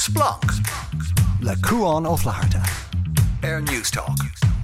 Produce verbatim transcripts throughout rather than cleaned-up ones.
Splunk le Cuan ó Phláirte Air News Talk.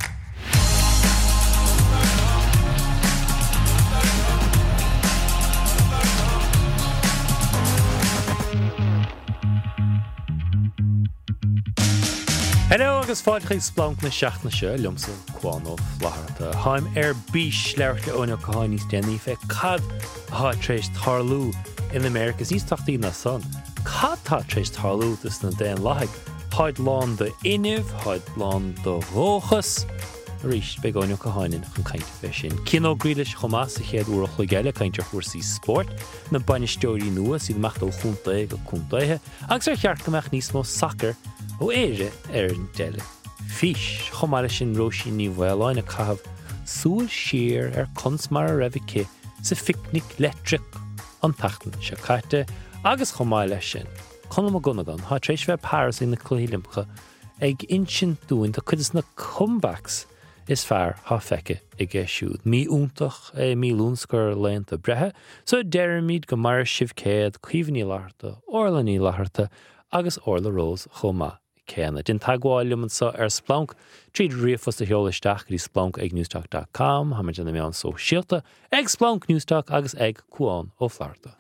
Hello agus fáilchaí Splunk na seachna se liomsa Cuan ó Phláirte. Haim ar bís leirte óna cahain níos déanaí fe cad há tréis tarlú in Americas níos tachtaí na son. Cad tá tréis tarlú is na déan laig. Haid lán de inibh, haid lán de róchas. Rís be óna cahainin chun cainte fe sin. Cinó grílis chomás a chéad uair chu geile caintear fuairsaí sport na bainisteoirí nua sydd machtal chuntae go chuntaithe agus ar cheartcamach níos mó soccer ó éire ar an deile. Fís, chomara sin róisí ní bhfuileáin a cahabh súil siar ar consmar a raibh sa picnic letric an tachtan se caite agus chomáile sin. Conam a gunagan, há tréis bheith Paris in na Cluilimcha ag insin dúin a chudas na comebacks is fear há feice i gceisiúd. Mí úntach é mí lúnscar leanta brethe, so deirmíd go mar sibh céad cuimhní láharta, orlaní láharta agus orla rós chomá. Céanna. Din tagháilm an sa ar Splunk, tríd riafos a heolaisteach go dtí splunk ag newstalk dot com, ha mar dena mé an so síalta, ag Splunk Newstalk agus ag Cuan ó Phláirte.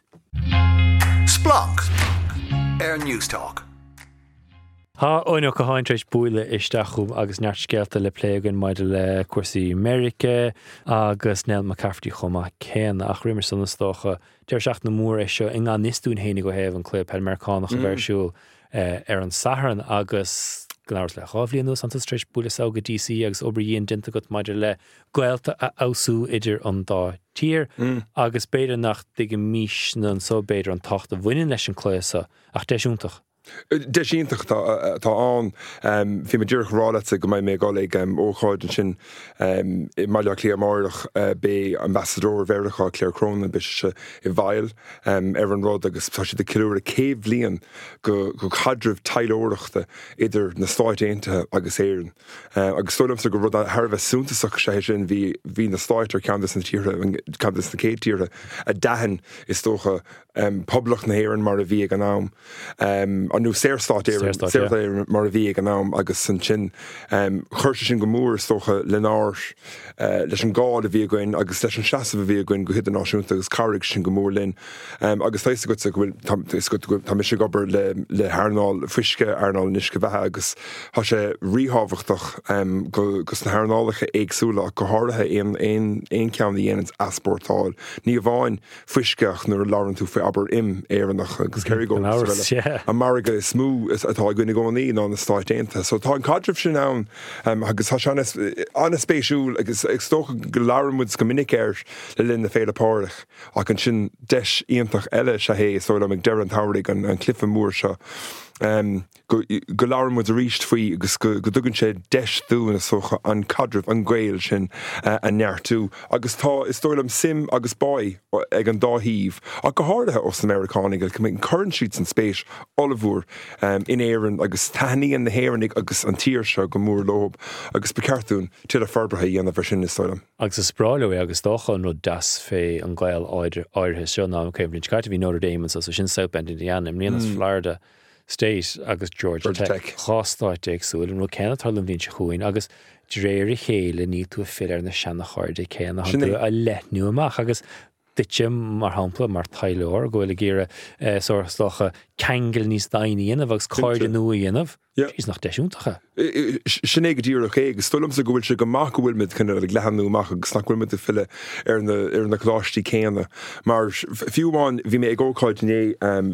Splunk Air News Talk. Ha óineo go háin tréis buile isteachúm agus neart scealta le pléigean maidide le cuasaí America agus Nell McCafferty chomá céanna ach rimar san na stócha deir seach na mór é seo in an nistún hénig go héh an clé Americánach a bhersúil Uh, ar an saharan agus gnáir le chábhlíon nó an tréis buile á go D C agus obair dinta go maidir le gailta a ausú idir an dá tír mm. agus beidir nach dig mís na an so beidir an tacht a bhaine leis an cléasa ach deisiúntach. Deisiúntach tá an bhí me dúrach rálaite go mbeidh mé gálaigh ócháid sin i maiile cléar máireach bé ambassador bhéireachá Claire Crone bis i bhail ar an rád agus tá si de ciúir a céimh líon go go cadrih tailóireachta idir na stáit aontaithe agus éireann. Agus stoilmsa go rud a tharbheith súntaach sé sin bhí hí na stáitar ceantas na tíre ceantas na céad tíre a dahan is tócha poblach na héireann mar a bhí ag an am. An nú séirstát éireann mar a bhí ag an am agus san sin chuirte sin go mór tócha lenáir leis an gáil a bhí goin agus leis an seasamh a bhí goin go hiad an náisiúnta agus carrig sin go mór linn. Agus táis go bhfuil tá mis gobar le le hairnáil fuisce airnáil níos go bheitthe agus tá sé ríhabhachtach gus na hairnálacha éagsúla go háirithe éon ceann dhéanaan aspórtáil. Ní bháin fuisceach nuair lárann tú fé aber im éireannach agus céir go a marga is smú atá gine gcóí ná na stáit aontaithe. So tá an cadrih sin ann agus tá se anna spéisiúil agus ag tócha go leabharmúd go minic air le linn na féile páireach ach an sin deis íontach eile se hé sóil am ag deir an thabharigh an clifa mór seo. Um, go go leabharmúd a ríist faoi agus go dtugann sé deis dúna socha an cadrih an ghail sin uh, an neartú. Agus tá is tóil am sim agus báid ag an dáhíomh ach go háirithe os na Americánig go mbeidh current sheets an spéis olahúr um, in éireann agus taíon na héireannig agus an tír seo go mór lob agus becartún tuad a farbrethe dhéanamh bhar sin is tóilm. Agus is spráile agus dócha nó das fé an ghail áirithe seo ná Cambridge Carta bhí Notre Dame so sin South Bend Indiana mlíonas mm. Florida State agus Georgia, Georgia Tech, Tech. Chástáit agsúil nó céanna tarlam bhíonn se chuin agus dréir i chéile ní tú a fill ar na seanna cháirde céanna tú a letnú amach agus duite mar hampla mar tailóir gohfuil géire sóirstocha ceangail níos daoine agus cáirde nua dhéanamh ís nach deisiúntacha. Sinné go dtíar ché agus stoilm sa gohfuil se go mac bhfuil mid chuna ag lehanú amach agus nach bhfuil mid a fille ar na chlátí céanna. Mar fiúháin bhí mé ag ócáid né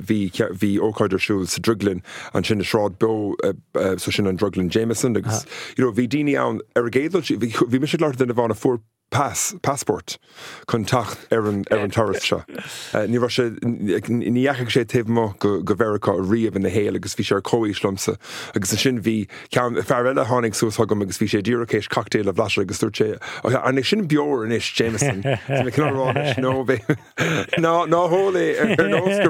bhí ócáidir siúil sa druglin an sin na sráid bo so sin an druglin Jameson agus bhí daoine ann ar a géadal bhí mis leir den a bhána fuór pass passport chun tacht ar an ar an tourist seo. Ní bhar sé níheach sé taobh mo go go bheracha riamh in na héal agus bhí sé ar cóíslumsa agus sin bhí cean fear eile tháinig suasthagam agus bhí sé ddíoracéis cocktail a bhleise agus dúirt sé an sin beor in is Jameson cinrá nó ná ná hóla ar nóscar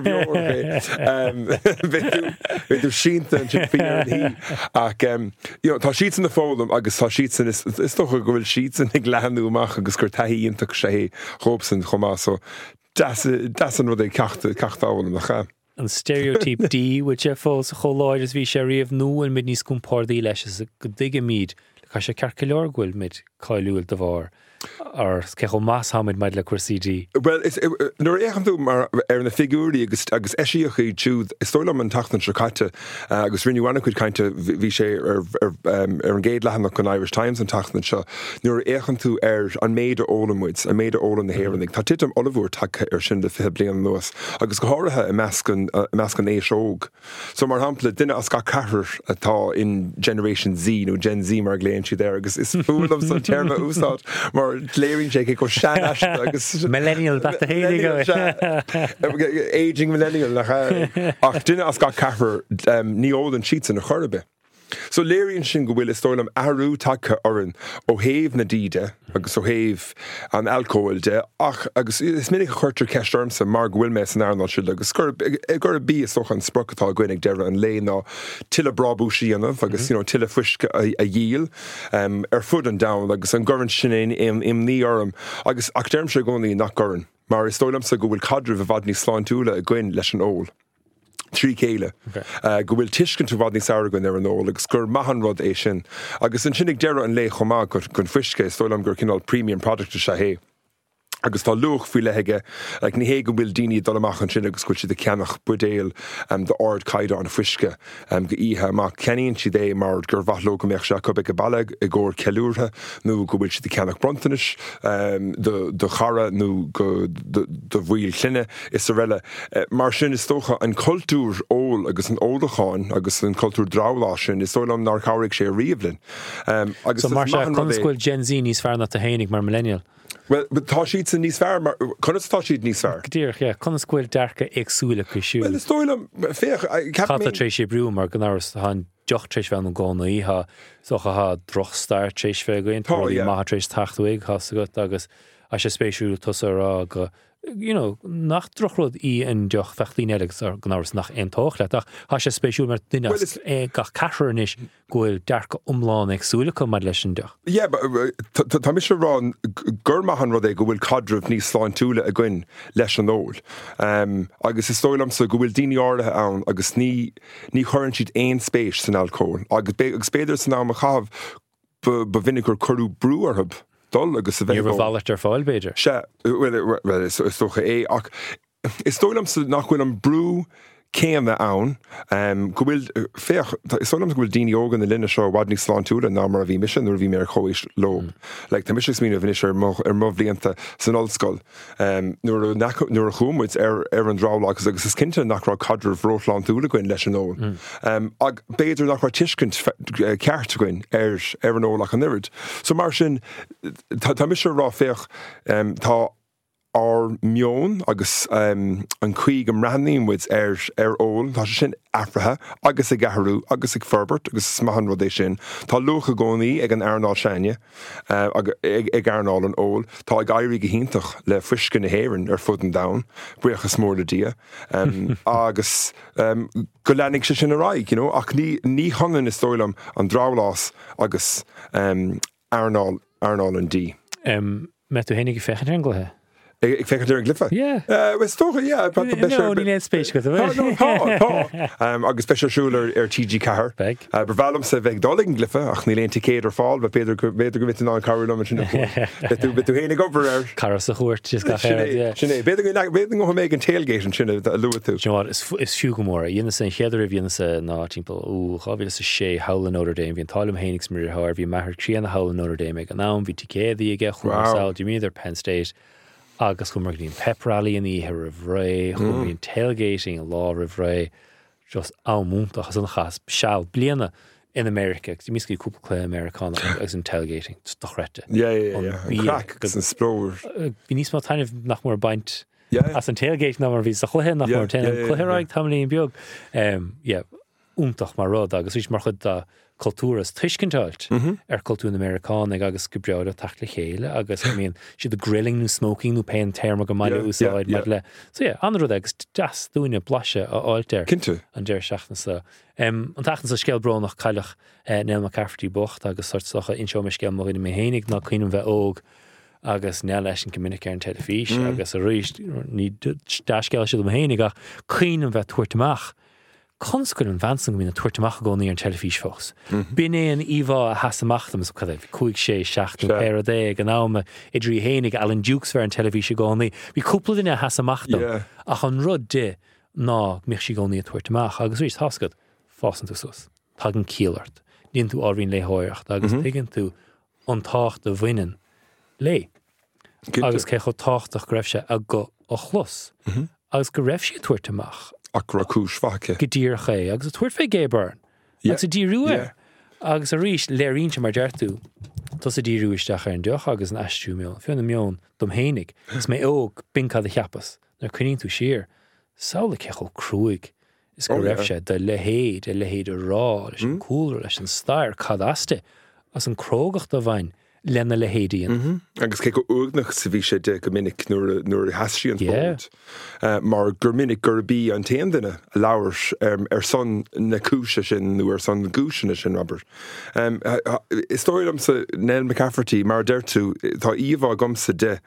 beor bheitú sínta an sin fiar hí ach tá síit na fólam agus tá síit is tócha go bhfuil síit ag lehanú amach agus gur taí ionach sé hópsan chomá so deas an rud é ceachtáhfuil nach cha. an stereotype D which sé fós a choláid is bhí sé riamh nuan mid níos compádaí leis is go dige míad le cai sé cearca leor ghfuil mid cáiliúil de bhar ar ce go más hamid maid le cuasaí. Well, is nuair échan tú mar ar na figúrí agus agus eisiíochaí túd is stoilm an tachtan secaite agus rinnehána chuid cainte bhí sé ar ar an géad lehanach an Irish Times an tachtan seo nuair échan tú ar an méid ólammuid a méid ólan na héannig. Tá titam olahúr take ar sin de fi blian nuas agus go háirithe i meascan meascan éis óg. So mar hampla duine as ga cahar atá in Generation Z nó Gen Z mar gléann si there agus is fúlam san terma úsáid mar léirín sé go sean agus millennial bat a hénig go aging millennial nach ach duine as ga cahar ní ólan sheets in a chorbe. So léiríonn sin go bhfuil is stoilm ahrú take oran ó héamh na díide agus ó héamh an alcóil de ach agus is minic chuirtar ceistarmsa mar go bhfuil me san airnáil siúil agus gur gur bí is soch an sprocatá goinnig deire an lé ná tuile brabú síanamh agus tuile fuisce a díal ar fud an dam agus an gorann sin im ní orm agus ach derm sé gcónaí nach gorann mar is stoilmsa go bhfuil cadre bh bhd ní sláán túla a gcuin leis an ól. Trí céile. Go bhfuil tuiscin tú bhd ní saoragann ar an ól agus gur maithan rud é sin. Agus an sinnig deire an lé chomá gur gon fuisce stoilm gur cinál premium product a sé hé. Agus tá luch fi leige ag ní hé go bhfuil daoine dul amachchan sin agus cuiil si de ceannach budéal de ard caiide an fuisce go ihe amach ceíonn si dé mar gur bhathló go meach se go go bailach i gcóir ceúrtha nó go bhfuil si de ceannach brontanis do chara nó go do bhhuiil clinne is sa riile. Mar sin is tócha an cultúr ól agus an ódacháin agus an cultúr drálá sin is tólam nar cháirigh sé riomhlinn. So mar se chunascoil Gen Z níos fearna a hénig mar millennial. Well, but tá siad san níos fearr mar chunas tá siad níos fearr. Díoch, yeah, chunascoil dearcha agsúla go siúil. Well, is stoilm féach Chatta trééis sé brú mar go náras han deoch trééis bhean an gánaítha socha ha droch stair trééis fé goin táí maitha trééis tachtúig has agat agus a sé spéisiúil tosará go you know, nach drochrod í an deoch fechtlín eilegus ar gnáras nach ein tóch le ach ha sé spéisiúil mar duine é gach cahranis goil dearcha umláin agsúla go mar leis an deoch. Yeah, but tá mis rán gur maithan rud é go bhfuil cadreh níos sláán túla a gcuin leis an ól. Agus is stoilmsa go bhfuil daoine áirithe ann agus ní ní churann siad aon spéis san alcóil. Agus agus spéidir san ná a chahabh ba vinnigur curú brúarthab. Agus a bheith bhhailart ar fáil beidir. Se, well, is tócha é ach is stoilm sa nach bhfuil an brú céanna ann go bhfuil féach is stoilm go bhfuil daoine ógan na linne seo bhd ní sláán túla ná mar a bhí mission nuair bhí mé ar chóéis lo. Le tá mis mína bhíine ar mo bblianta san ollscoil nuair a chuúmuid ar ar an drálá agus agus is cinnte nach rá cadreh róláán túla goin leis an ól. Ag béidir nach rá tuiscint ceart goin ar ar an ólach an nirid. So mar sin tá mis rá féach tá ar mion agus um, an chuig am ranníimmuid ar ar ól tá sin afrathe agus ag gaharú agus ag ferbert agus smahan rud é sin tá lucha gcónaí ag an airnáil seine uh, ag, ag, ag airnáil an ól tá ag éirí go hiintach le fuisce na héireann ar fud an dam buchas mór le dia um, agus um, go leannig se sin a raig you know, ach ní, ní hanan is stoilm an drálás agus um, airnáil airnáil an dí. Um, met tú hénig fechan an gluthe? Ik fech er glyffe. Ja. Uh, we stochen ja. No, niet net space goed. Um, agus special schuler er T G Car. Beg. Uh, Bevalum se weg dolling glyffe. Ach niet alleen ticket er fall, maar beter beter gewit na car nummer sin. Betu betu henig over er. Car so hoort just got her. Ja. Sine beter nak beter nog make een tailgate sin dat luwe toe. You know what? Is is Fugomore. You know say header of you say na people. Oh, gavi is she Howl Notre Dame. Vi talum Henigs mir how vi maher three and Howl Notre Dame. And now vi T K the get Wow. Do you mean they're Penn State? Agus go mar líon pep rally in ihe a bhré, chun bhíon tailgating a lá a bhré, just ámúnta as an chas seall bliana in America. Tí míscí cúpla clé Americana agus an tailgating, dochrete. Yeah, yeah, yeah. Crack, agus an spróir. Bhí níos má taineh nach mór baint as an tailgate ná mar bhí sa chluithe nach mór taineh chluitheráig tamlíon beag. Yeah, úntach mar rud agus rís mar chud da cultúras tuiscintáilt ar cultúr Americánig agus go breáid tacht le chéile agus I mean si the grilling nó smoking nó pein terma go maiile úsáid mar le. So yeah, an rud agus deas dúine blaise a áilteir an deir seachna sa. Um, an tachtan sa scéalbró nach cailech uh, Neil McCafferty bocht agus sort socha inseo me scéal mar ina mé hénig ná cuiinem bheith óg agus ne leis an communic ar an telefís agus a ríist ní deisceil siad am hénig ach chuoin an bheith tuairteach. Conscuil an bhansang mína tuairteach gcónaí ar an telefís fós. Bín é an íomhá a hasamachtam so chuh chuig sé seachtain péir a dé an áma idirí hénig Alan Dukes ver an telefís gcónaí. Bhí cúpla duine a hasamachtam ach an rud de ná mich sí gcónaí a tuairteach agus rís hascad fásan tú sus. Tag an cíalart. Díonn tú áhrín le háireacht agus tuigeann tú an tácht a bhainean lé. Agus cé chu táchtach go raibh sé a go ó chlus. Agus go raibh sé tuairteach. Ach ra cúis facha. Go dtír ché, agus a tuair fé gébarn. Agus a díú agus a ríis léirínte mar deirtú. Tás a díú isteach ar an deoch agus an eistú mion. Fionna mion dom hénig. Is mé óg bincad a cheappas. Nar chuíonn tú siar. Saola cechol crúig. Is go raibh sé de lehéad, de lehéad a rá, leis an cúlra, leis an stair cadaste. As an crógacht a bhain. Lena le hédíon. Agus cé go úgnach sa bhí sé de go minic nuair heasí an fód. Mar gur minic gur bí an téandaine a labhairs ar son na cúise sin nó ar son na gúisina sin, Robert. Is tóirm sa Neil McCafferty mar deirtú tá íomhá gomsa de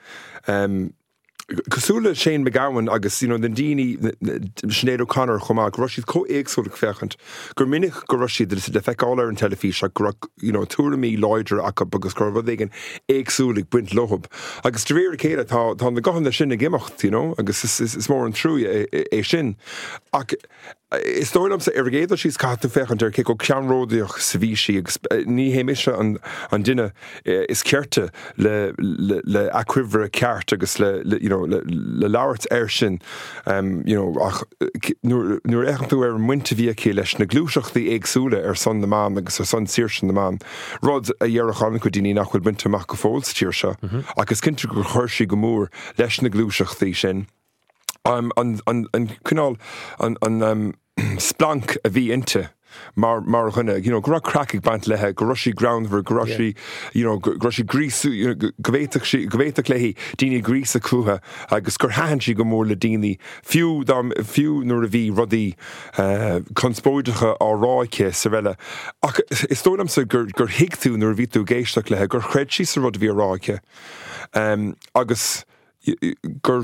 Cosúla Shane McGowan agus you know, den díní Sinead O'Connor chumá go raibh siad có éagsúla fechant gur minic go raibh siad de feicáil ar an telefís a gur you know, túramí láidir a agus gur bhd igen éagsúla buint lohab. Agus de réir céile tá tá na gahanna sin na gimimecht, you know, agus is, is, is mór an trú é, é sin. Ach is tóirm sa argéad síos catú fechant ar cé go ceanródaíoch sa bhí si agus ní héimiise an, an duine is ceirte le, le, le acuimhre ceart agus le, le you know, le, le labhairt air sin um, you know, ach nuair échan tú ar an muinte bhí cí leis na glúiseachtaí éagsúla ar son na man agus ar son saoirse na man rud a dhearachan go daoine nach chuil buinte amach go fóils tíir se agus cinnte gur chuirsaí go mór leis na glúiseachtaí sin. Um, an an an canál an an um, splank a bhí inte mar mar chunne, you know, gra cracking bant lethe, groshi groundver, groshi, yeah. you know, groshi grísu, you know, govéitach govéitach lehi, dini grísa cúha, agus gur hansi go mór le dini, fiú dam, fiú nur a bhí rudí uh, conspóidecha á ráice sa bheile. Ach, is tóidam sa gur, gur higtú nur a bhí tú géisteach lethe, gur chred sí sa rud a bhí ráice. Um, agus, gur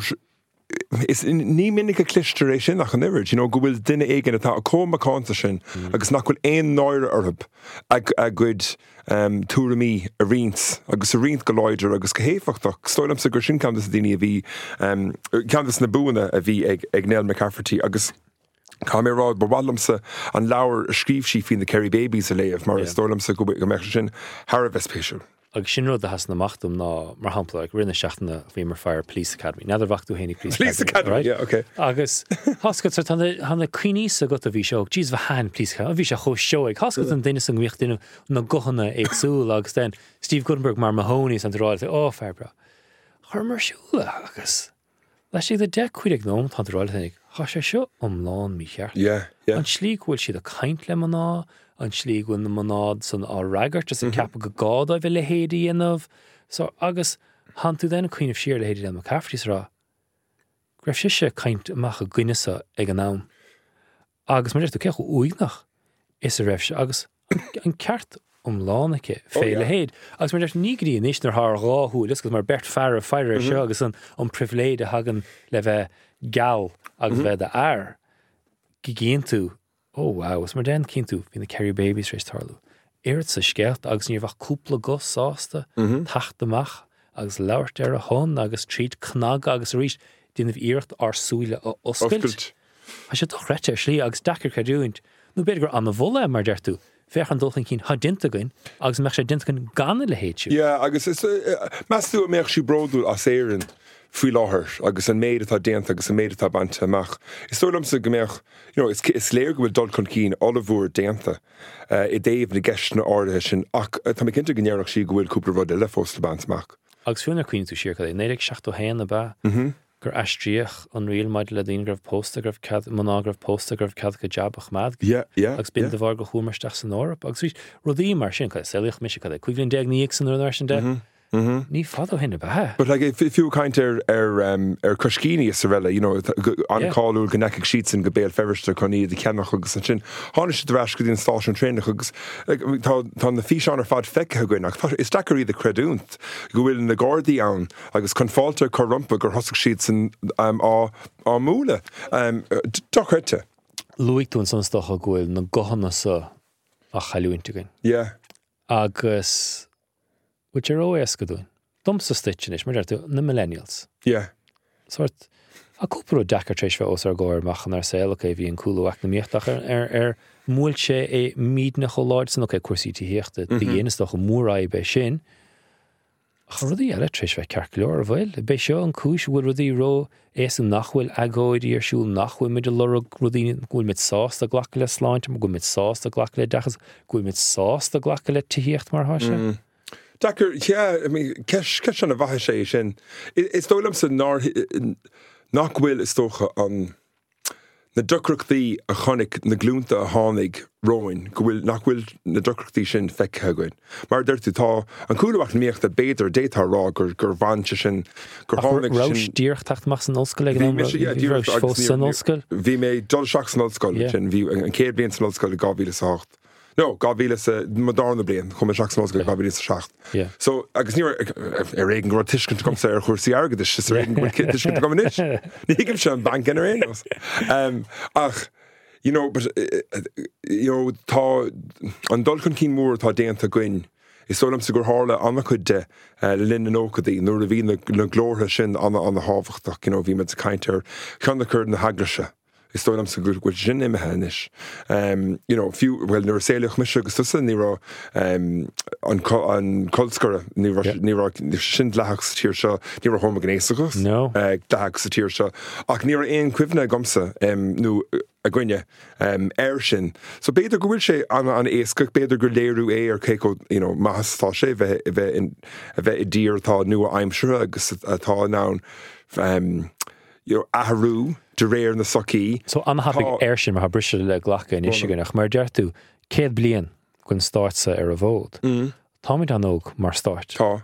is ní minic a clisteir sin nach an irid, you know, go bhfuil duine éigen atá a cóma cáanta sin, agus nach bhfuil éon náire orthab ag a gcuid um, túramí a rins, agus a rint go láidir agus go héfachtach. Stoilm sa gur sin candas a daine a bhí, um, candas na buana a bhí ag, ag Neil McCafferty, agus cá mé rád bhhalamsa an leabhar a scríb sí fin na Kerry Babies a léamh, mar yeah. Stoilmsa go go meach sin Har a bheitspéisiúil. Agus sin rud a has na machtum ná mar hampla ag rinne seachtainna bhí mar Fire Police Academy. Neidir bhachtú hénig Police, Police Academy, right? Yeah, okay. Agus hascad sort hanna cuiníosa go a bhí seo, dís bh hain Police Academy, bhí se cho seoig. Hascad an duine san gmiocht duine na gohanna agsúil agus den Steve Guttenberg mar Mahoney san ráil ó fear bra. Chur mar siúla agus. Leis siad a de chuideag nóm tá ráil nig. Tá sé seo omláin mí cheart. Yeah, yeah. An slí bhfuil siad a caint le maná, an slí bhfuil na manád san á ragart, as an ceapa go gád a bheith le héadí inmh. So agus han tú den a cuioineh siar le héadí le McCafferty rá. Greibh si sé caint amach a gcuineasa ag an nám. Agus mar tú ceach uignach is a raibh se agus an ceart omlánacha fé le héad. Agus mar deir nígrí níos nar th ráthú, lis gus mar bert fear a fear seo agus an an priviléid a hagan le bheith gal agus bheith a air. Gigéon tú, oh wow, was mar den cinn tú hí na Kerry Babies rééis tarlú. Éirt sa sceart agus níor bhah cúpla go sásta, tacht amach, agus labhairt ar a hon, agus tríd cnag agus a ríis duanamh iirecht ar súile a oscailt. A sé doch réite ar slí agus dachar creúint. Nú beidir gur an na bhla mar deir tú. Fechan dulchan cín ha dinta goin, agus meach sé dinta goin ganna le héitiú. Yeah, agus is uh, meas tú a meach sí bródú as éireann fui láthir, agus an méid atá déanta agus an méid atá banta amach. Is tólam sa gombeach, you know, is, is léir go bhfuil dul chun cín olivúr déanta uh, i déobh na gceist na áirithe sin, ach tá mé cinnte gnéarach sí go bhfuil cúpla rud eile fós le bant amach. Agus fiúna cuioine tú siar cad é, néidir seachtó héan na ba, gur aistríoch an riil maid le daon gribh pósta gribh cad, monágribh pósta gribh cad go jabach mad. Yeah, yeah. Agus bin de bhar go chumarsteach san árap. Agus rudí mar sin cad, seilioch mis cad, cuiblinn deag níag san uair sin de. ní fadó hinna ba. But like if if you kind er er um er Kushkini is rela, you know, on Yeah. call ul gneck sheets and gabel feverster conny the kenach hugs and chin. Honish the rash good installation train hugs. Like on the fish on or fad feck hugnach. Is dackery the credunt. Go will in the gordi on. Like it's confalter corrumpag or husk sheets and um a a mule. Um docrete. Luig tún san stocha goil na gohanna sa a chaúintegin. Yeah. Agus which are always go doing. Dom sa stitchinish, mar dertu na millennials. Yeah. Sort a cúpro dacar treis fe os ar goir machan ar sail, okay, vi an cúlúach na míochtach ar er, er múl sé é míd na choláid san, okay, cuasí tí hieachta, di géanastoch a múra be sin. Ach rudí eile treis fe carcleor a bhil, be seo an cúis bhfuil rudí ro éasú nachhfuil agóidí ar siúl nachhfuil mid a lorug rudí gúil mit sás a ghlacha le sláint, gúil mit sás a ghlacha le dachas, gúil mit sás a ghlacha le tíhiecht mar háise. Dacker, yeah, I mean, kesh kesh on a vahashin. It's the Williams and Nor knock will is toch on the duckrook the a chonic na glunta a honig roin will knock will the duckrook the shin feck hagwin. Mar der to ta an coolwach meech the beter data rog or gur vanchishin gur honig Roche diertacht machs an olskul again. Yeah, vi me dol shocks an olskul and vi and Kate being an olskul gavile sacht. No, Gavile is a modern brain. Come and shocks Gavile is a shaft. Yeah. So I guess near a regen got tish can come say or kursi arga this is regen with kid this can come in. Ni give sham bank in her Um ach you know but uh, you know ta an dolcon keen more ta denta gwyn. Is so to go harla on the could de lin and okadi nor the vin the glorha shin on the on the half you know vi met kinder kan the curtain the hagrisha. Is so I'm so good with gin in hanish. Um, you know, few well never say look misha gustusa niro um on on Kolskara niro niro shindlachs tirsha niro homogenesis. No. Uh dags tirsha. Ach niro ein quivna gumsa um nu agwinja um airshin. So better go will she on on eskuk better go leru a or keko you know mas ta she ve ve in ve dear thought nu I'm sure agus a thought now um you know aharu de rare in the socky. So an happy airshin mar brisha le glacha in Michiganach mar dertu céad blian gon startsa ar a vód. Mm. Tommy dan ook mar start. Ta.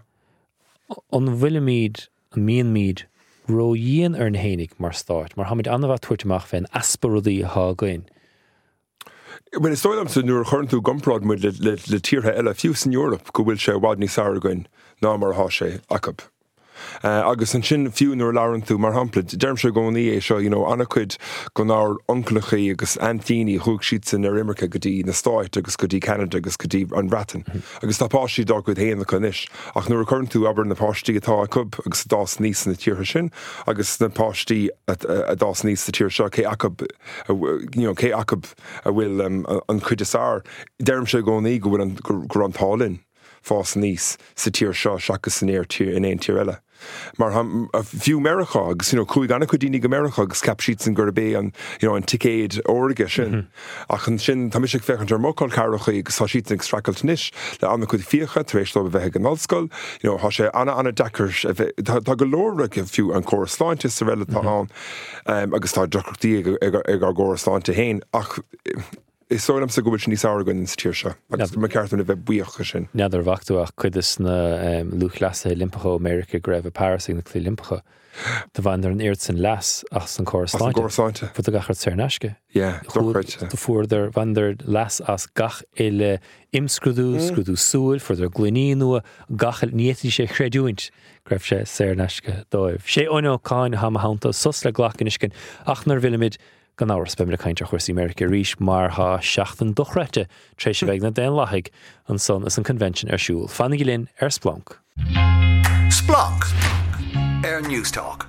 On Willemid, Mean Mead, ro yin ar hénig mar start. Mar hamid anna vat tuairteach fen asparudi ha goin. When it's told to nur current to gumprod with le le le tierha ella fuse in Europe go will share wadni sargoin na mar ha she akab. Uh, agus an sin fiú nuair láran tú mar hampla derm se gcóí é seo you know anna cuid go ná onclachaí agus antíní thug siad san ar Imirce go dtí na Stáit agus go dtí Canada agus go dtí an Breton agus tá páistí dá go héana chunis ach nuair chuann tú aber na páistí atá a cub agus dás níos na tíortha sin agus na páistí a dás níos na tíor seo cé acab you know cé acab a bhfuil um, an cuid isár derm se gcóí go bhfuil an gur an tálinn fás níos sa tíor seo seachas san éir tíor in éon tíor eile. Mar ham a few Merachog, you know, Cúig anna Cúdíní go Merachog, cap sheets and Gurbay and you know, and Ticade Orga shin. Ach an sin tamishik fechant ar mokol carrochaí sa sheets and extrackle nish, le anna Cúd fiacha, treéis lo bheith an olskol, you know, ha sé anna anna dakers, tá go lórach a few an correspondent sa rela tá an, um, agus tá docrachtaí ag ar correspondent hain, ach is so am sa go ní sagan in tíir se agus me ceartna bheith buíocha sin. Neidir bhachtúach chuidas na um, luchleasa Limpecha America greibh a Paris na clí Limpecha. Tá bhain ar an éirt san las ach san córasáinte. Córasáinte. Fu a gachar Tsarnaisce. Yeah, Tá fuair bhain ar las as gach ile imscrúdú, scrúdú súil, fuair ar gluiní nua gach níetí sé chréidúint. Greibh sé Tsarnaisce dóibh. Sé ónó cáin ha hánta sus le glach iniscin ach nar bhfuilimid gan áras be le cainte chuirsaí America ríis mar ha seachtain dochrete tréis bheith na den laigh an son is an convention ar siúil. Fannig linn ar Splunk. Splunk. Air News Talk.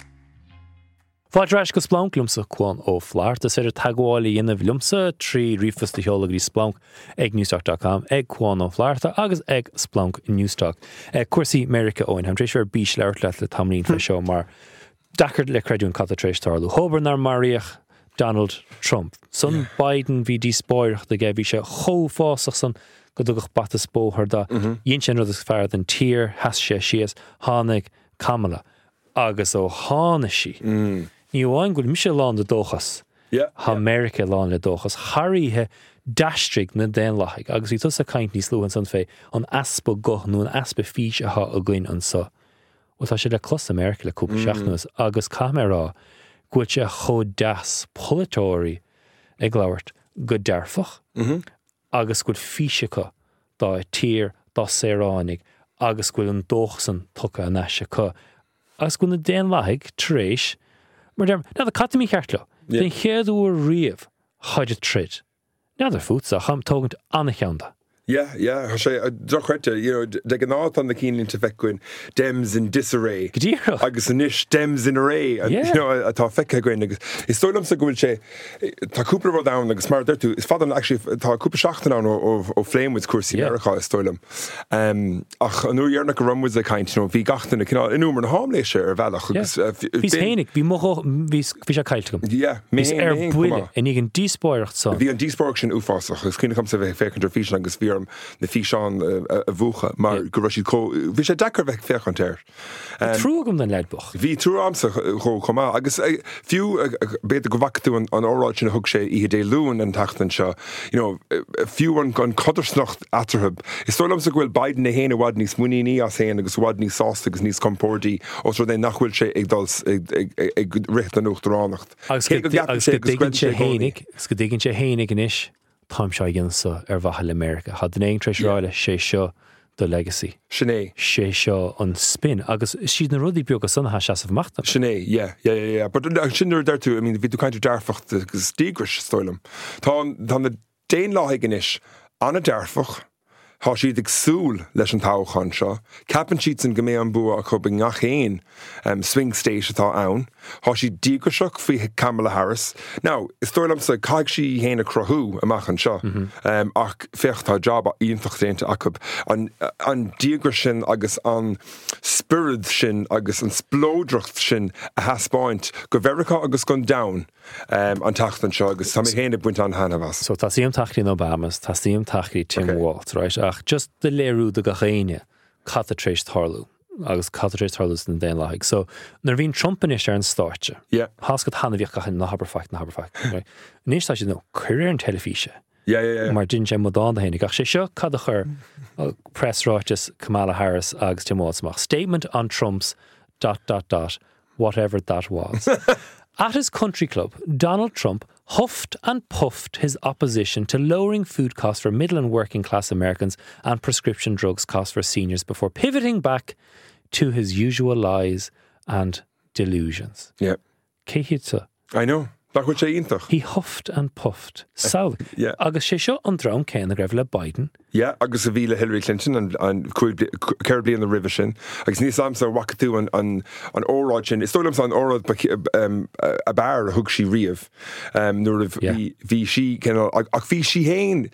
Fáidreis go Splunk lumsa cuan ó Flart a séidir taghálaí inmh lumsa trí rífas de theolagaí Splunk ag newstalk dot com ag cuan ó Flart agus ag Splunk Newstalk. Cuirsaí America óin ham tréis ar bís leirt le le tamlín fe seo mar dachar le creidún cata tréis tarlú. Hoban ar maríoch Donald Trump. Son yeah. Biden vi di spóirch de ge vi se cho fásach son go dugach bat a spóhar da. Yin sin rud is fear den tír has sé sias hánig Kamala agus ó hána si. Ní bháin gúil mis sé lán de dóchas Yeah, ha yeah. America lán le dóchas hairíthe dastrig na déan laigh agus í tus a caiint níos slúhan san fé an aspa goth nó an aspa fís a ha a gcuin an sa. Well, tá sé le clos America le cúpla seachnas agus camera gúil sé cho das polatóirí ag labhart go dearfach agus gúil físecha dá tír dá séránig agus gúil an dóchsan tucha a neise chu. Agus gúil na déan laigh tréis mar derm, na a catamí cheartla den chéadú riamh chuide trid. Na ar futsa cham tógant anna cheanda. Yeah, yeah, sé drochreite, you know, de gan áit an na cílinn te fecuin dems in disarray. Godíra. Agus an ish dems in array. And, Yeah. you know, atá fecha goin agus. Is stoilm sa gofuil sé, tá cúpla rud down agus mar dertu, is fadan actually, tá cúpla seachtain an ó ó Flamewood's cuasí Yeah. America is stoilm. Um, ach, an úr dhearnach go rumwood a kaint, you know, bhí gachtain na cinál, inúmar na hámléis sé ar bhealach. agus, uh, f- Bhís bin- hénig, bhí mocho, bhís sé caiiltegum. Yeah, Bhís mé- ar mé- buile, come on. in igen díspóirecht son. Bhí an díspóach sin uásach, gus cína cum sa bheith fécinn fís agus bhíarm na fí seán a bhucha, mar go raibh siad có, bhí sé dechar bheith féch an téir. Trúgum den leidboch. Bhí trú amsa cho chumá, agus eh, fiú eh, eh, beidir go bhaicú an an óráid sin a thug sé ihe dé lún an tachtan seo, you know, eh, fiú an an codarsnacht atarthab. Is tólam sa bhfuil Biden na héana bhhad níos muí ní as héana agus bhhad níos sásta agus níos compórdaí os ru é nachhfuil sé ag dals ag richt an uachtarránacht. Agus go ddigann sé hénig, agus go ddigann sé hénig in ish, tám seo ginsa ar bhacha le America. Had den éon treis ráile sé seo do legacy. Sinné. Sé seo an spin. Agus siad na rudí beag a sanna ha seasamh machta. Sinné, yeah, yeah, yeah, yeah. But uh, sinnar dertu, I mean, bhí tú caiint dearfacht agus stígris stoilm. Tá tá na déon láthaigh inis anna dearfach, há siad ag súl leis an táchan seo, capan siad san go mé an bua a chub in ngach éin um, swing state atá ann, há siad dígriseach faoi Kamala Harris. Now, is stoilm sa caig si héana crothú amach an seo, um, ach fechtá job íontach déanta acab. An, an dígris sin agus an spirid sin agus an splódrocht sin a haspáint go bhericha agus gon down um, an tachtan seo agus tá mé héana buint an hana was. So tá síam tachrí Obamas, tá síam tachrí Tim Okay. Walz, right? Ach, just de léirú de gachéine, cata tréis tharlú, agus cata tréis tharlú sin den láig. So, nar bhín Trumpan is ar an stáirte. Yeah. Hasgad hanna bhíoch gachin na haberfakt, na haberfakt. Right? Níos tá si nó, cuirir an telefíse. Yeah, yeah, yeah. Mar din sé modán da hénig. Ach sé seo cad a chur press ráitis Kamala Harris agus Tim Walzmach. Statement on Trump's dot, dot, dot, whatever that was. At his country club, Donald Trump huffed and puffed his opposition to lowering food costs for middle and working class Americans and prescription drugs costs for seniors before pivoting back to his usual lies and delusions. Yeah. Céhiadta. I know. Nach chuil sé iontach. He huffed and puffed. Saul. Yeah. Agus sé seo an drám céan a greibh le Biden. Yeah, agus a bhíle Hillary Clinton an an ceir blian na ribh sin. Agus níos amsa wacatú an an an óráid sin. Is tólam an óráid um, a bear a thug sí riamh. Um, nuair a Yeah. bhí bhí si cinál ach ach bhí si héin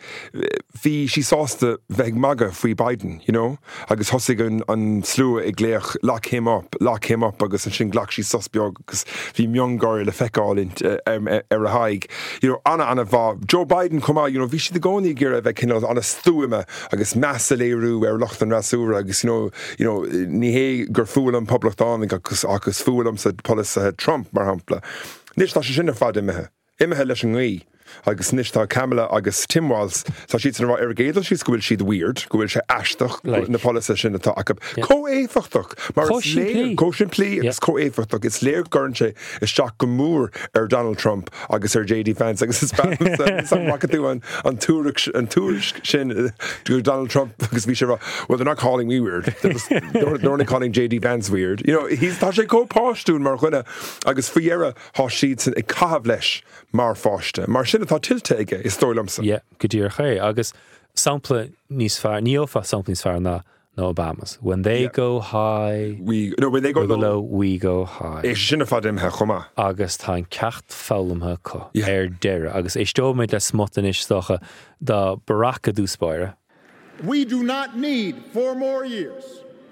bhí si sásta bheith maga faoi Biden, you know? Agus thosaigh an an slua ag léach lock him up, lock him up agus an sin ghlach sí sosbeag agus bhí miongáir le feicáilint um, ar a haig. You know, anna anna bhá Joe Biden cumá, you know, bhí si de gcónaí gur a bheith cinál anna stúime agus measa léirú ar locht an rasúra agus, you know, you know, ní hé gur fúil an poblachtán agus agus fúil am sa polis Trump mar hampla. Nis tá sé sinna fad imethe. Imethe leis an ghaí. agus níos tá Kamala agus Tim Walz tá siad san rá ar géadal síos go bhfuil siad weird, go bhfuil sé eisteach Like. na policy sin atá acu. Có-éfachtach. Mar Có is sin léir- plí. Có sin plí Yeah. agus có-éfachtach. Is léir gorann sé is seach go mór ar Donald Trump agus ar J D Vance agus is bad san wacatú an an túrach an túrach sin uh, to Donald Trump agus bhí sé rá, well, they're not calling me weird. They're, just, they're, they're only calling J D Vance weird. You know, he's tá sé có-páistún mar chuine agus faoiarra há siad san ag cahabh leis mar fáiste. Mar sin atá tiltte ige is tólamsa. Yeah, go dtír ché. Agus sampla níos fear, níofa sampla níos fear na, na Obamas. When they Yeah. go high, We, no, when they go we go low, low, we go high. é sinna fad imthe chumá. Agus tá an cecht fálamtha có Yeah. ar deire. Agus é stóid le smotan is stocha da Baracca dúspáire. We do not need four more years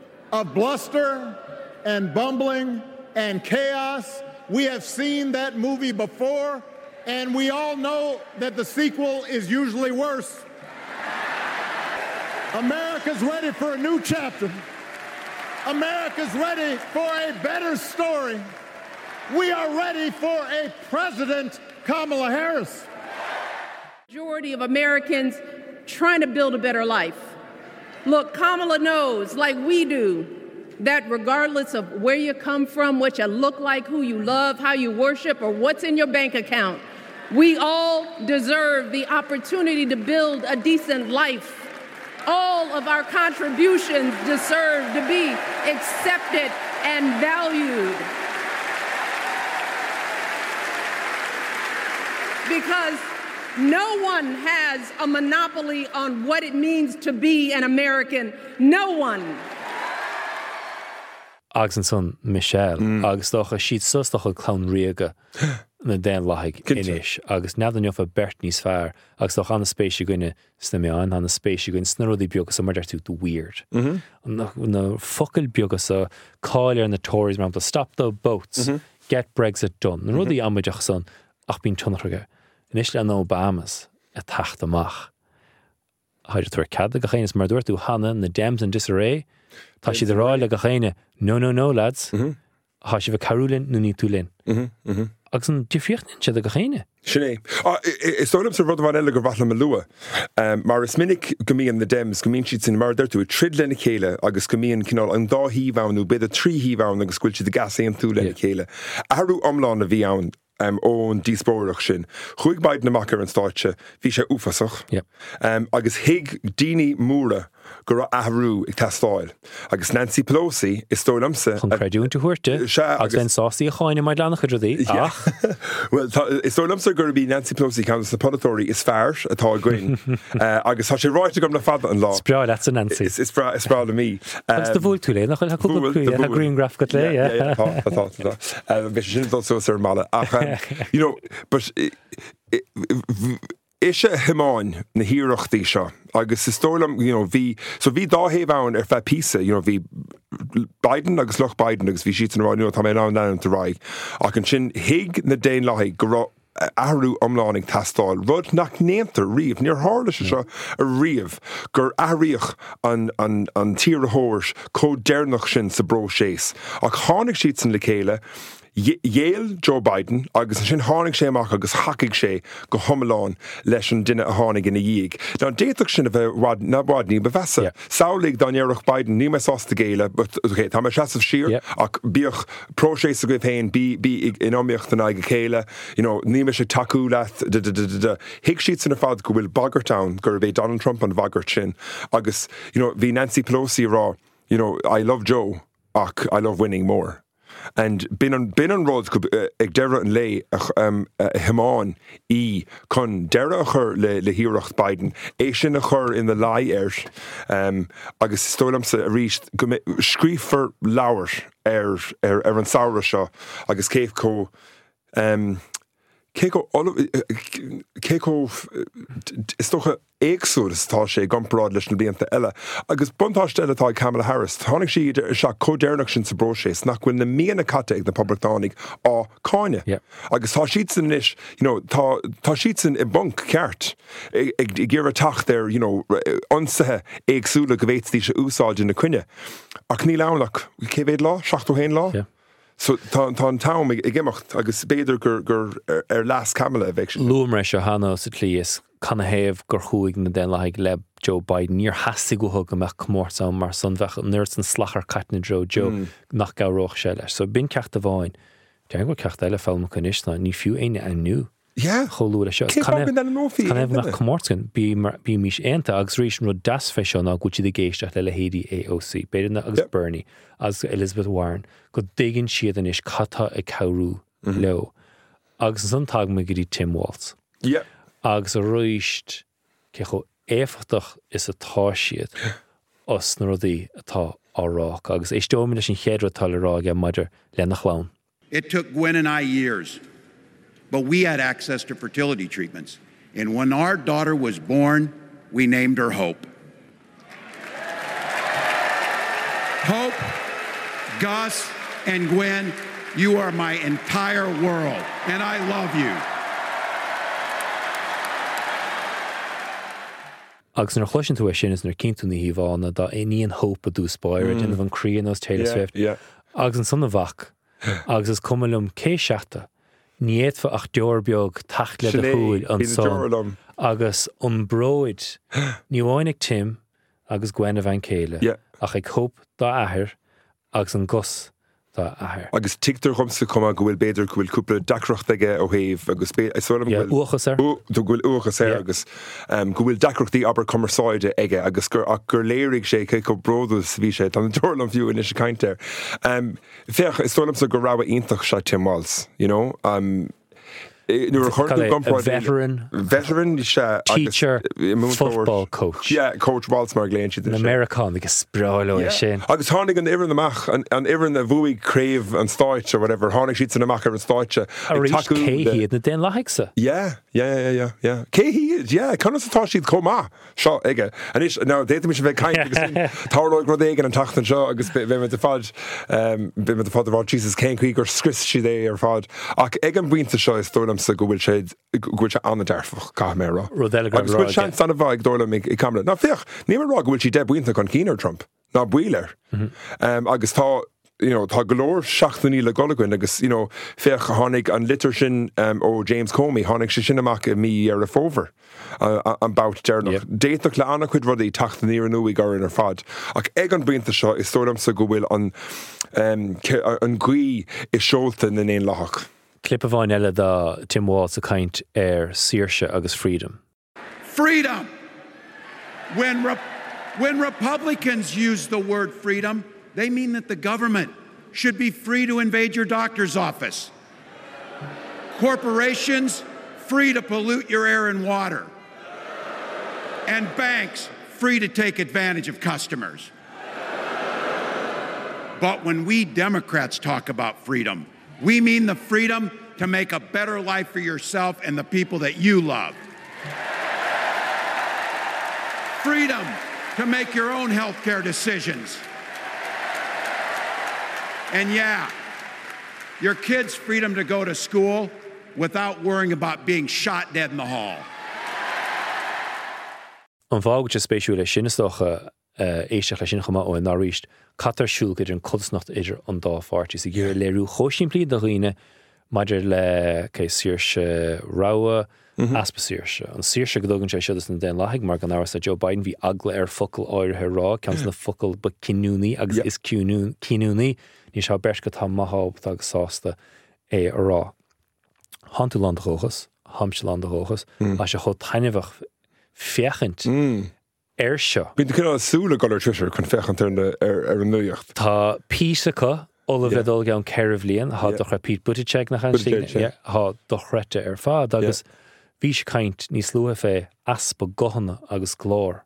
of bluster and bumbling and chaos. We have seen that movie before, and we all know that the sequel is usually worse. America's ready for a new chapter. America's ready for a better story. We are ready for a president Kamala Harris. Majority of Americans trying to build a better life. Look, Kamala knows, like we do, that regardless of where you come from, what you look like, who you love, how you worship, or what's in your bank account, we all deserve the opportunity to build a decent life. All of our contributions deserve to be accepted and valued. Because no one has a monopoly on what it means to be an American. No one. Agus an son Michelle, mm. agus docha siad sustacha clown riaga na den lahaig inis, agus nadan jofa bert nís fear, agus docha an spéisi gwine snamian, an spéisi gwine snarodi biogas a murder to weird. Mm-hmm. Na, na fuckel biogas a cáilir na Tories ram to stop the boats, mm-hmm. get Brexit done. Na rudi mm-hmm. amidach son, ach bín tunachige. Initially an Obamas a tacht amach. Haidir tuair cad a gachéine is mar dúirtú Hanna na Dems in disarray. Tá si de ráil a gachéine, no, no, no, lads. Mm-hmm. Tá si bh carúlin nu ní túlin. Mm-hmm. Mm-hmm. Agus an difriochtnin si a gachéine. Sinné. Is tólam sa rud bhain eile gur bhatla me lua. Mar is minic gomíon na Dems, gomíon siad sin mar dúirtú, trid lena chéile, agus gomíon cinál an dá híomhánú, bid a trí híomhán agus gúil siad a gas éon tú lena chéile. Ahrú omláin a bhí ann Um, ón díspóireach sin. Chuig Biden amach ar an stáitse, bhí sé úfasach. Yep. Um, agus hiig daoine múra gur ahrú ag testáil. Agus Nancy Pelosi is tólamsa. Chun creidún tú huirte, agus bhain sásaí a cháine mar leanach a drodí. Well, is tólamsa gur bhí Nancy Pelosi Council Suppository is fearr atá grin. uh, agus tá sé ráite gom na fada an lá. Spráil that's a Nancy. Is is spráil a mí. Agus de bhúil tú le, nach chuil ha cúpla cuí, ha green graph got le, yeah. Yeah, tá, tá, tá. Bhí sé sin dul sós ar mala. You know, but is a himáin na híireachtaí seo agus is tólam, you know, bhí so bhí dá héamháin ar feith písa, you know, bhí Biden agus Loch Biden agus bhí siad an ráid, you know, tá mé ná ná an ráig ach an sin hiig na déin láigh go ahrú omláning testáil rud nach néantar riamh níor hála se seo a riamh gur ahríoch an, an, an tír a hóirs có déirnach sin sa bro séas ach tháinig siad san le chéile Yale Joe Biden agus sin hánig sé amach agus hacaigh sé go thomaláin leis an duine a tháinig ina dhiig. Ná déach sin a bheith na bhád ní bhesa. Yeah. Saoligh Danielach Biden ní me sásta géile, but okay, tá me seasamh siar yeah. ach bíoch próséis a go féin bí bí in omíocht an aige chéile, you know, ní me sé taú leat da da da da. Hic siad san a fad go bhfuil Baggertown gur bheith Donald Trump an Baggert sin agus, you know, bhí Nancy Pelosi rá, you know, I love Joe ach I love winning more. And bin an bin an rod ag deire an lei um, uh, himáin í chun deire a chur le, le híireacht Biden é sin a chur in the lai air um, agus stólamsa a ríist scrífar láir ar, ar, ar an saoire seo agus céh có um, cé có cé có is tócha éagsúlas tá sé gomrád leis na blianta eile agus buntáiste eile tá Kamala Harris tháinig siad se códéirnach sin sa bróséis nach bhfuil na míana caite ag na poblachtánaigh á cáine yeah. agus tá siad san inis, you know, tá, tá siad san i bunk ceart ag, ag, ag ggéar a tacht ar, you know, ionsaithe éagsúla go bhhéití se úsáid in na cuine ach ní lánach cé bhéad lá, seachtó héin lá yeah. So tá an tám ag imimecht agus béidir gur gur ar las Kamala a bheith sin. Luamra se hana sa tlíos canna héamh gur chuig na den leigh le Joe Biden níor hasí go thug amach cummórta mar son bheith nuirt an slachar caitna Joe Joe mm. nach gá roch se leis. So bin cecht a bháin, dean go cecht eile fáilm chunisna ní fiú aine an nu. Yeah. Cholú le seo. Can éh nach cummórtan bí bí mís éanta agus rís ru das fé seo ná go siad géisteach le le héadí A O C, beidir na agus yep. Bernie agus Elizabeth Warren go dtéigeann siad an is chatta ag cabhrú mm-hmm. leo. Agus an tag me gurí Tim Walz. Yeah. Agus a roiist ce cho éfachtach is atá siad os na rudaí atá árách agus éistóimi leis an chéadra tal rá a maidir le nach lán. It took Gwen and I years, but we had access to fertility treatments. And when our daughter was born, we named her Hope. Hope, Gus, and Gwen, you are my entire world, and I love you. Agus nar chluisin tú sin is nar cinntu ní híhána da iníon Hope a dús spáir mm. in bhan crían os Taylor yeah, Swift. Yeah. Agus an sanna bhach, agus is cumlum cé seachta Níedfa ach deorbeog tacht le de húil an son. Agus an broid ní bháinnig Tim agus Gwen van Céile. Yeah. Ach ag hope da ahir agus an gus da ahir. Agus tictar chumsa cuma go bhfuil beidir go bhfuil cúpla dacrocht aige ó héh agus bé is solam Yeah, uachas ar. Ó, do go bhfuil uachas ar Yeah. agus um, go bhfuil dacrochtaí aber commerceáide aige agus gur ach gur léirigh sé cé go brodas bhí sé tan dorlam fiú in is caintear. Um, Fech is solam sa go ráha iontach se Tim Walz, you know? Um, Nuair a chuirú Call it gompráid- a veteran, Veteran se agus- teacher, i mún football forward. coach. Yeah, Coach Walz mar gléin siad An sin. Americán agus spráil ó sin. Agus tháinig an iran amach an an iran a bhuaigh craobh an stáit or whatever, tháinig siad san amach ar an stáitse. A rís céhíad na den laigsa. Yeah, yeah, yeah, yeah, yeah. Céhíad, yeah, conas atá siad comá seo ige. An is, now, déta mi sin bheith caint agus táróid rud éigen an tachtan seo agus bhí me de fad um, bhí me de fad bhá Jesus cén chuig gur scris siad é ar fad. Ach ag an buinte seo is dólam sa go bhfuil séad go bhfuil sé anna dearfach cá mé rá. Rodella Agus bhfuil sean san a bhaig dólam i camera. Na fech, ní mar rá go bhfuil si de buinte chun cínar Trump. Na builer. Um, agus tá you know, tá golóir seachtaí le golaguin agus, you know, fech tháinig an litir sin um, ó James Comey, tháinig sé sin amach i mí ar a fóver uh, an bout dearnach. Yep. Déitach le anna chuid rudaí taachtaí ar nuí gar in ar fad. Ach ag an buinte seo is tólam sa go bhfuil an um, ce- an gcuí is seolta na éon lethach. Clip a bhain eile da Tim Walz a caint ar Saoirse agus Freedom. Freedom. When, Re- when Republicans use the word freedom, they mean that the government should be free to invade your doctor's office. Corporations free to pollute your air and water. And banks free to take advantage of customers. But when we Democrats talk about freedom, we mean the freedom to make a better life for yourself and the people that you love. Freedom to make your own healthcare decisions. And yeah, your kids' freedom to go to school without worrying about being shot dead in the hall. An bhág de spéisiú le sinnastocha éisteach le sin chuma ó an náríist catar siúlgaidir an codasnacht idir an dá fáirtí sa gur léirú chóisiimplí do riine maidir le cé Saoirse Ráha aspa Saoirse. An Saoirse godógann sé siadas na den laigh mar an áras a Joe Biden bhí agla ar focail áirithe rá ceans na focail ba cinúnaí agus Yeah. is cinúnaí ní seo beis go tá maithab agus sásta é a rá. Hanú land róchas, hamse land róchas, a se cho tainehah fechant ar seo. Bhín cinna súla golar Twitter chun fechan ar ar an nuocht. Tá písacha ola bheitdul gan ceirh líon, há do ra Pete Buttigieg nach Buttigieg, yeah. há dochrete ar fád agus bhí se caint níos lua fé aspa gohanna agus glór.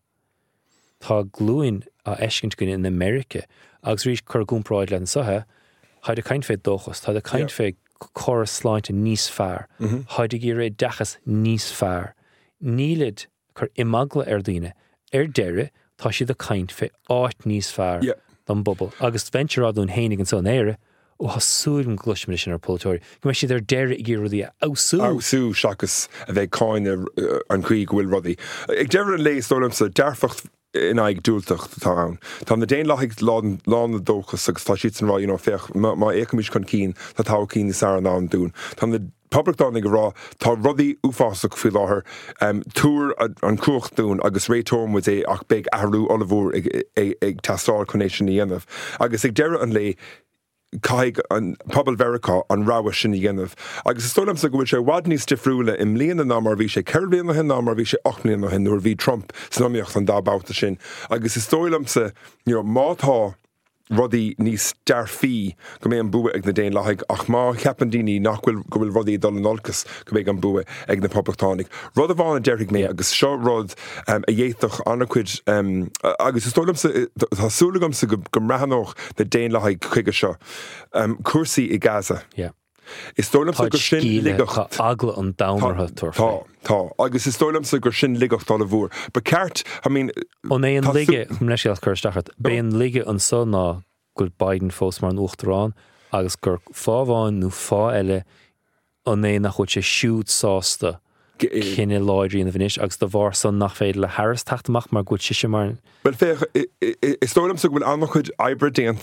Tá glúin a eiscint gon in America agus rís chur gúnpráid le an sothe, haid a caint fé dochas, tá a caint fé choras sláinte níos fearr, haid a gí ré dechas níos fearr. Nílid chur imagla ar daoine, ar deire tá siad a caint fé áit níos fearr Yeah. don bubble. Agus ventureádún hénig an son éire, ó ha súm gluismin sin ar polytóir. Go me siad ar deire i gí rudí ausú. Ausú seachas a bheith cáin ar an chuig bhfuil rudaí. Ag deir an lééis dólam sa dearfacht in aig dúltach tá ann. Tá na déon laigh lán na dóchas agus tá siad san rá, you know, fech má éicimiis chun cín tá tá cín is ar an ná dún. Tá na public dánig rá tá rudaí uafásach fi láthair um, túr an cuacht dún agus réitóm was é ach beag ahrú olahúr ag, ag, ag tastáil chunéis sin dhéanamh. Agus ag deire an lé caig an pobl vericá an ráha sin dhéanamh. Agus is tólam sa go bhfuil sé bhd níos difriúla im líana ná mar bhí sé ceir bliana na hin ná mar bhí sé och bliana na hin nuair bhí Trump snomíocht an dábáta sin. Agus is tólam sa, you know, mátá rudaí níos dearfií go mé an bua ag na déon laigh ach má cheapan daoine nachhfuil go bhfuil rudaí dul an olcas go mé an bua ag na poblachtánig. Rud a bháin deirigh mé agus seo rud um, a dhéach annacuid um, agus is tólam sa tásúlagam sa go mrehanóch na déon laigh chuige seo um, cuasaí i Gaza. Yeah. Is tólam sa Tá gur sin scíle ligacht. tá agla an damartha tar Tá, tá. Agus is tólam sa gur sin ligacht á a bhúr. Ba ceart, I mean... ó é an tá lige, sú- chum leis al chuirstachart, bé an lige an son ná gur Biden fós mar an uchtarrán agus gur fáháin nó fá eile ó é nach chuid sé siúd sásta Ge- eh, cinenne láidrí na bhanis agus do bhar son nach féidir le Harris taachtamach mar go siise mar Well, fech, is tólam sa go bhfuil annach chuid ebre déanta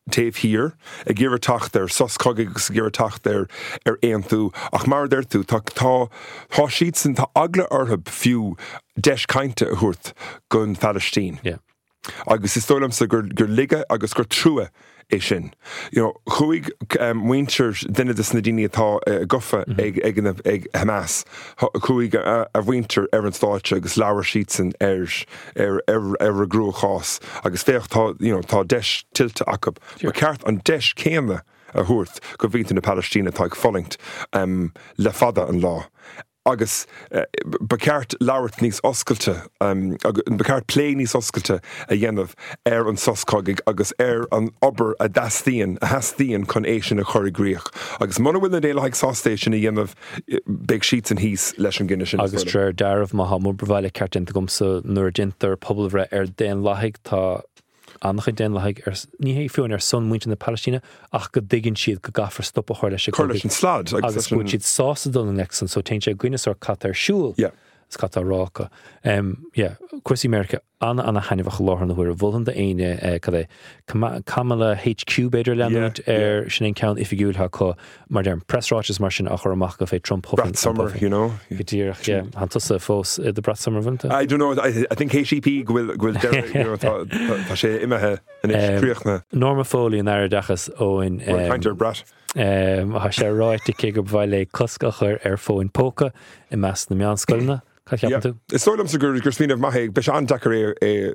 taobh hir a ggéire tacht ar soscog agus ggéire tacht ar ar aonú ach mar d'irtú tá tá tá siad san tá agla orthab fiú deis cainte a thuairt gon Palestine. Yeah. Agus is tólam sa gur gur lige agus gur trúa é sin. You know, chuig um, winter duine is na daine atá uh, gofa mm-hmm. ag, ag, ag Hamas. Chuig a, a winter ar an státe agus leabhar síitsan ar ar ar ar a grú chás. Agus féocht tá, you know, tá deis tiltte acab. Sure. Ba ceart an deis céime a thuairt go bhíonn na Palestine tá ag follingt um, le fada an lá. Agus uh, beceart labhart níos oscailte, um, beceart plé níos oscailte a dhéanamh ar an soscog agus ar an obair a dastíon, a hastíon chun é sin a choir gríoch. Agus mana bhfuil na déile ag sástéisisin a dhéanamh beag síts an híos leis an gine sin. Agus treir dearmh má hamú bhile ceartint gom sa nuair dintar poblbhre ar déan láthaigh tá annach den lehaig ar ní hé fiúin ar son muinte na Palestine ach go digginn siad go gafar stop a chuir leis Corlish an slad agus bhfuil siad sása dul an nexan so teint sé gcuineas ar cat ar siúil is cat ar ráca. Um, yeah, Cuirsí America anna anna hainmhach láthar na bhuiir bhulhan de aine cad é Kamala H Q beidir leanúint ar sin an count ifigiúil ha có mar der pressráites mar sin achar amach go fé Trump hofin. Brat Summer, you know. Gotíach, yeah, hantusa fós the Brat Summer vunta. I don't know, I, I think H E P will will you know tá sé imethe in tríochna. Norma Foley an air dachas óin Hunter Brat. Um, ha sé ráit ché go bhhail le coscachar ar fóin póca i meas na meán scoilna. Is tólam sa gur gur smíanamh maithe be an dachar é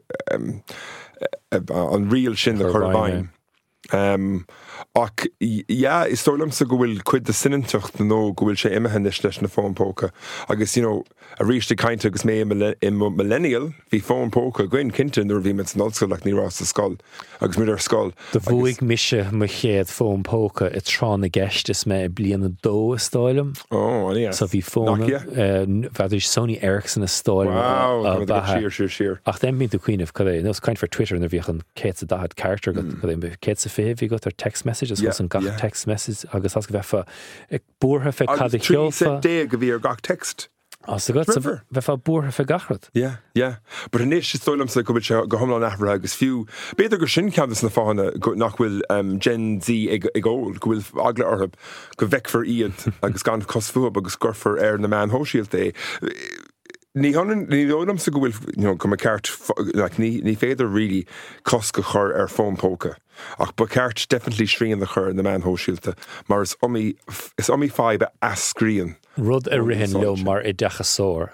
an rial sin na chur bhain. Um, ach, yeah, is tólam sa go bhfuil cuid de sinnintocht nó go bhfuil sé imethe leis leis na fón póca. Agus, you know, a ríiste cainte agus mé i millennial, bhí fón póca gcuin cinnte nuair bhí mit an ollscoil ach ní rás a scoil, agus mid ar scoil. De bhuaig mise mo chéad fón póca i trán na geistes me bliana dó a stáilm. Oh, yeah. So bhí fón, bheidir Sony Ericsson a stáilm. Wow, sheer, sheer, sheer. Ach, den bín tú cuioineh, cadé, nó caint for Twitter na bhíoch an céit a dahad character, cadé, céit sa fé, bhí got ar text messages, was an gach text message, agus as go bheitfa, ag búrtha fe cad i cheolfa. Agus trí dé go bhí ar gach text. As go bheitfa búrtha fe gachrad. Yeah, yeah. But in is tólam sa go bhfuil go thomlá nachbhar agus fiú, beidir gur sin ceantas na fáhanna nach bhfuil um, Gen Z ag ól, go bhfuil agla orthab, go bhecfar iad agus gan cosfuab agus gurfar ar na man hóisialt é. Ní honan ní dólam sa go bhfuil, you know, go ceart like ní ní féidir really cosca chur ar fón póca. Ach ba ceart definitely srían the chur na man hóisialta, mar is omi is omi fáibe ascrían. Rud a rihin leo mar i decha sór.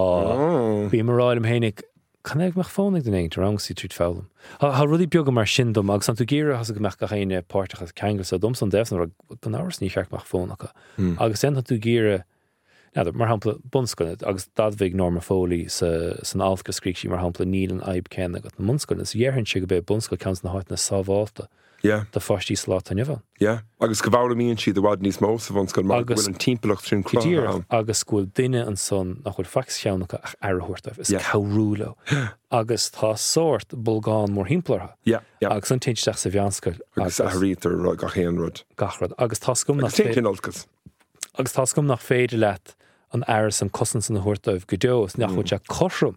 Ná, bhí mar ráilm hénig can ag meach fónig den éint rangsí tríd fálam. Ha rudí beag mar sin dom agus an tú gíra has go meach go chéine páirteach ceangal sa dom san defn go náras ní cheach meach fónacha. Agus en tú gíra Ja, mar hampla bunscoilid, agus dadmhaigh Norma Foley sa san alfga scríg sí mar hampla níl an aib cénna go na munscoilid. So dhearhann si go beh bunscoil ceanns na háit na sábháilta. Yeah. The fáistí slát an jefan. Yeah. Agus go bhfála míonn si de bhd níos mó sa bunscoil mar bhfuil an timpplacht trín clá. Agus gúil duine an son nach chuil fax cheannacha ach airthuirtah is cabhrúla. Agus tá sort bulgáin mór himplartha. Yeah, yeah. Agus an tinteach sa bheanscoil. Agus a rítar gachéan rud. Gachrad. Agus tascum nach féidir. Agus tascum nach féidir leat an airs an cosan san na thuirtaibh go deos nach chuid a cosrum.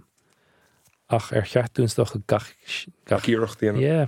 Ach ar cheartúnstoch a gach íirecht dhéanamh. Yeah.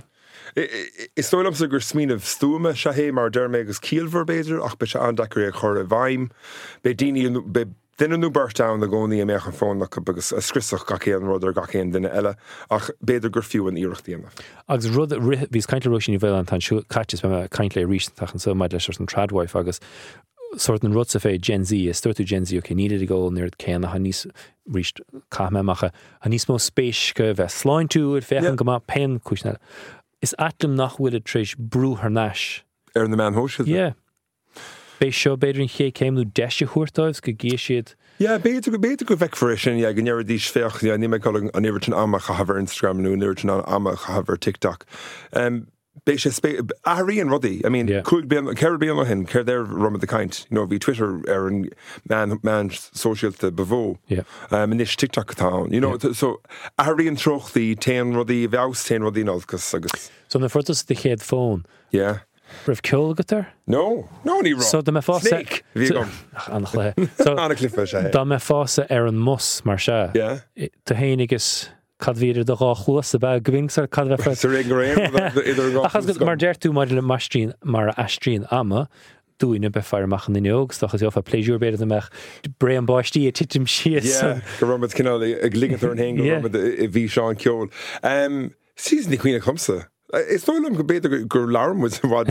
Is tólam sa gur smíanamh stúma se hé mar dermé agus cíalmhar beidir ach be se andachar ag chur a bhaim be daoine be duine nó burtdown na gcónaí a meach an fónach agus a scrisach gachéan rud ar gachéan duine eile ach beidir gur fiú an íirecht dhéanamh. Agus rud bhís cainte roisin ní bhfuil an tan caiitis me caint le rísintach an so maid leis an tradwife agus sort an rutsa fé Gen Z, is stúirtú Gen Z ok níidir go neir céanna ha níos ríist caithmeamacha ha níos mó spéisce bheith sláin tú féchan go má pen cúisna. Is atlam nach bhfuil a tríis brú haar náis. Ar na man hóisiil? Yeah. Béis seo beidir an ché céimnú deise chuirtáibs go gé siad. Yeah, beidir go beidir go bheic sin, yeah, go neir dís féach, yeah, ní me calling an iirtin amach a haver Instagram nú, iirtin amach a haver TikTok. Um, Béis sé spé aíon rudaí, I mean, chuig bíon ceir bíon hin, ceir there rum of the kind, you know, bhí Twitter ar an man man socialta bevó. Yeah. Um, and this TikTok town, you know, yeah. So aíon trochtaí téan rudaí, bheos téan rudaí nolgus agus. So na fortas the chéad phone. Yeah. Rih ceol go tar? No, no ní rá. So da me fása Snake. Bhí gom. Annach le. So Anna clifa sé. Da me fása ar an mus mar se. Yeah. Tá héanagus cadvíidir do gá chluas a bheith gwingsar cadfa. Sa ré go réim idir gá. Achas go mar deirtú mar le mastrín mar astrín ama, dúine be fearmach na neog, stachas jofa pléisiúr beidir amach bre an báistí a titim sias. Yeah, go rumad cinál ag ligatar an hén go rumad i bhí seán ceol. Season ní cuioine chumsa. Is no am go beidir gur larm was bhd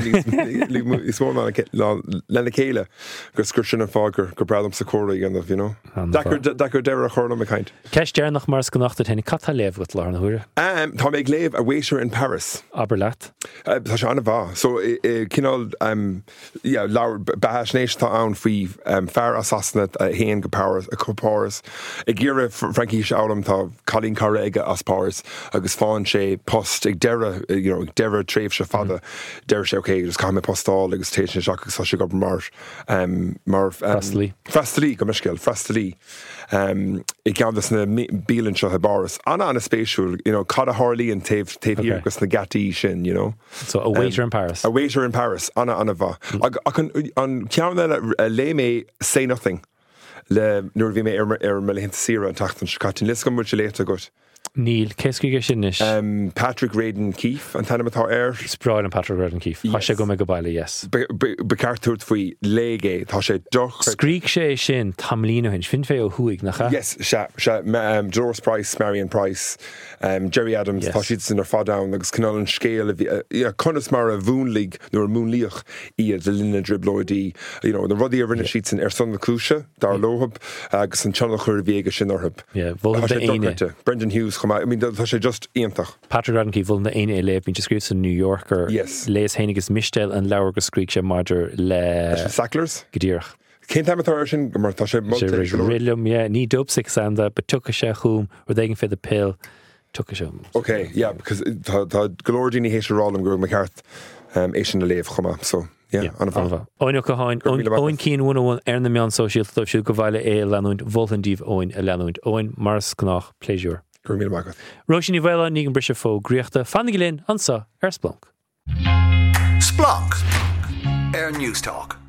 is mó lena chéile gur scrúsin an fágur gur bradam sa córa gan you know. Dagur deir a chorna a kind. Ceist dearnach mar go nachta tenna catá léh go lá na huaire. Um, Tá méid léh a wéisiir in Paris. Aber leat. Uh, tá se anna bhá. So cinál um, yeah, laur bahasnéis tá ann faoi um, fear assassinate a héan go Paris a go Paris. I ggéire Frankie Shaulam tá Colleen Carrega as Paris agus fáin sé post ag deire you know, deire tréimh se fada deire sé okay, just cá mé postáil agus téisina seach sa se go mar um, mar Frastalí. Frastalí go misceil Frastalí. Um, I ceantas na bílann seo a baras. Anna anna spéisiúil, you know, cad a Harlí an taobh taobh Okay. agus na gataí sin, you know. So a waiter in Paris. A waiter in Paris, anna anna bha. Ag ag an an ceanna le mé say nothing. Le nuair bhí mé ar ar me le hen sira an tachtan scatin lis go muid léta gut. Neil, céiscige sin is. Um, Patrick Radin Keefe an tanna matá air. Spráil an Patrick Radin Keefe. Tá sé go me go baile, yes. Becartúirt faoi légé, tá sé doch. Scríg sé sin tamlína hin, fin fé ó huig nach cha? Yes, se, se, um, Dolores Price, Marion Price, um, Jerry Adams, Yes. tá siad sin ar fádáin agus canál an scéal a bhí, uh, yeah, conas mar a bhúnlig, nuair a múnlíoch iad de linna driblóidí, you know, na rudí a rinne siad sin ar son na clúise, dar lóhab, agus an tseannachar a bhéige sin orthab. Yeah, bhfuil Tá de sé aine. dochreite. Brendan Hughes, chuma, I mean, tá sé just íontach. Patrick Radin Keefe bhfuil na aine é léh, bhín te scríb san New Yorker. Yes. Léas hénigus mistel an leabhar go scríg sé maidir le Sacklers? godíirech. Cén time atá sin, go mar tá sé sé multi- rilum, yeah, ní dubsig sanda, but tucha sé chum, or they can fit the pill, tucha sé. Okay, yeah, because tá tá glórdí ní hééis rálam gur McCart um, é sin na léomh chuma, so yeah, Yeah, anna bhá. anna bhá. Óin go háin, Gur míle óin bacchus. cín one oh one ar na meán social, tá siú go bhaile é leanúint, voltandíh óin a leanúint, óin mars gnách, pléisiúr. Gur míle bacchus. Róisín ní bhile ní an brise fó gríochta, fannig linn, ansa, ar Splunk. Splunk. Air News Talk.